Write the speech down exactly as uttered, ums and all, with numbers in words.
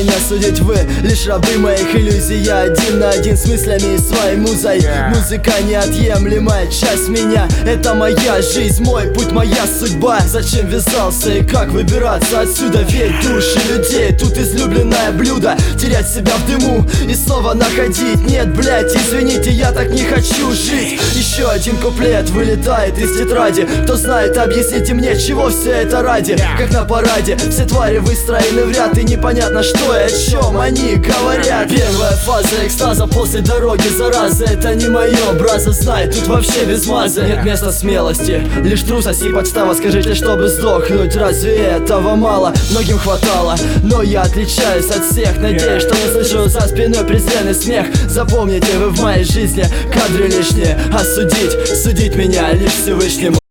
меня судить вы? Лишь рабы моих иллюзий. Я один на один с мыслями и своей музой. yeah. Музыка неотъемлемая часть меня. Это моя жизнь, мой путь, моя судьба. Зачем ввязался и как выбираться отсюда? Ведь души людей тут излюбленное блюдо. Терять себя в дыму и снова находить. Нет, блять, извините, я так не хочу жить. Еще один куплет вылетает из тетради. Кто знает, объясните мне, чего все это ради? Как на параде, все твари выстроены в ряд, и непонятно, что и о чем они говорят. Первая фаза экстаза после дороги зараза. Это не мое, браза, знай, тут вообще без маза. Нет места смелости, лишь трусость и подстава. Скажите, чтобы сдохнуть, разве этого мало? Многим хватало, но я отличаюсь от всех. Надеюсь, что не слышу за спиной презренный смех. Запомните, вы в моей жизни кадры лишние. А судить, судить меня лишь Всевышнему.